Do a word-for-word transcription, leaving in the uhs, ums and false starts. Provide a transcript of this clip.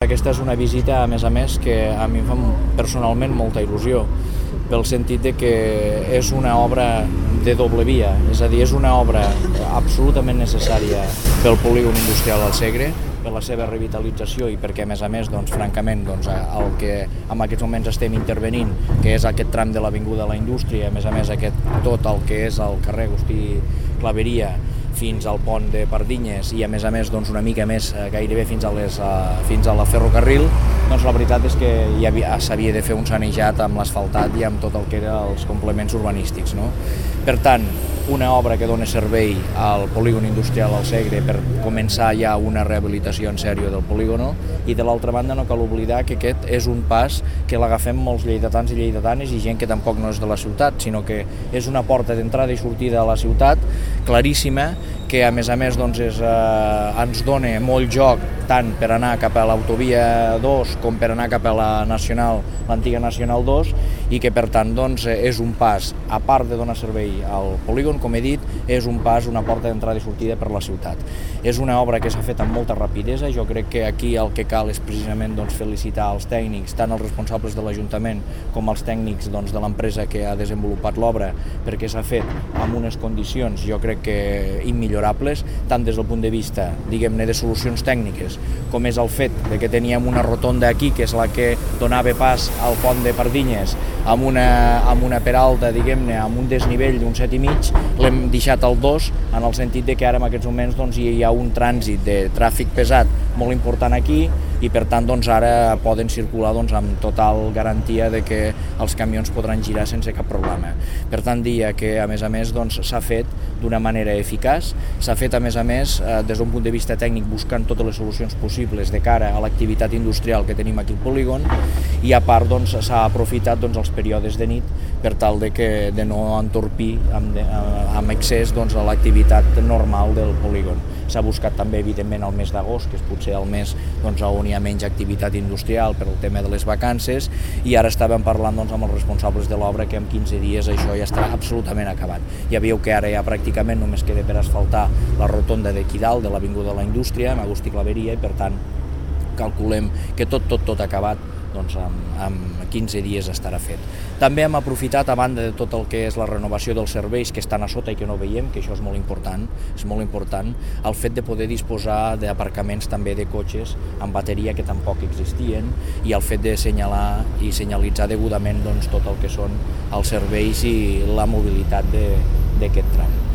aquesta és una visita, a més a més, que a mi em fa personalment molta il·lusió, pel sentit de que és una obra de doble via, és a dir, és una obra absolutament necessària pel polígon industrial del Segre, per la seva revitalització i perquè, a més a més, doncs, francament, doncs, el que en aquests moments estem intervenint, que és aquest tram de l'Avinguda de la Indústria, a més a més, aquest, tot el que és el carrer Agustí Claveria fins al pont de Pardinyes i, a més a més, doncs, una mica més, gairebé fins a, les, fins a la ferrocarril, doncs la veritat és que ja s'havia de fer un sanejat amb l'asfaltat i amb tot el que eren els complements urbanístics, no? Per tant, una obra que dona servei al polígon industrial al Segre per començar ja una rehabilitació en sèrio del polígono, i de l'altra banda no cal oblidar que aquest és un pas que l'agafem molts lleidatans i lleidatanes i gent que tampoc no és de la ciutat, sinó que és una porta d'entrada i sortida a la ciutat claríssima, que a més a més doncs, és, eh, ens dona molt joc tant per anar cap a l'autovia dos com per anar cap a la Nacional, l'antiga Nacional dos, i que per tant doncs, és un pas, a part de donar servei al polígon, com he dit, és un pas, una porta d'entrada i sortida per la ciutat. És una obra que s'ha fet amb molta rapidesa, jo crec que aquí el que cal és precisament doncs, felicitar els tècnics, tant els responsables de l'Ajuntament com els tècnics doncs, de l'empresa que ha desenvolupat l'obra, perquè s'ha fet amb unes condicions, jo crec que immillorables, tant des del punt de vista, diguem-ne, de solucions tècniques, com és el fet de que teníem una rotonda aquí, que és la que donava pas al pont de Pardinyes, amb una, amb una peralta, diguem-ne, amb un desnivell d'un set i mig, l'hem deixat al dos, en el sentit de que ara en aquests moments doncs, hi ha un trànsit de tràfic pesat molt important aquí, i per tant doncs, ara poden circular doncs, amb total garantia de que els camions podran girar sense cap problema. Per tant, dia que a més a més doncs, s'ha fet d'una manera eficaç, s'ha fet a més a més eh, des d'un punt de vista tècnic buscant totes les solucions possibles de cara a l'activitat industrial que tenim aquí al polígon, i a part doncs, s'ha aprofitat doncs, els períodes de nit per tal de, que, de no entorpir amb, de, amb excés doncs, l'activitat normal del polígon. S'ha buscat també, evidentment, el mes d'agost, que és potser el mes doncs, on hi ha menys activitat industrial per el tema de les vacances, i ara estàvem parlant doncs, amb els responsables de l'obra que en quinze dies això ja estarà absolutament acabat. Ja veieu que ara ja pràcticament només queda per asfaltar la rotonda d'aquí dalt, de l'Avinguda de la Indústria, amb Agustí Claveria, i per tant calculem que tot, tot, tot acabat doncs amb, amb quinze dies estarà fet. També hem aprofitat, a banda de tot el que és la renovació dels serveis que estan a sota i que no veiem, que això és molt important, és molt important, el fet de poder disposar d'aparcaments també de cotxes amb bateria que tampoc existien, i el fet de senyalar i senyalitzar degudament doncs, tot el que són els serveis i la mobilitat d'aquest tram.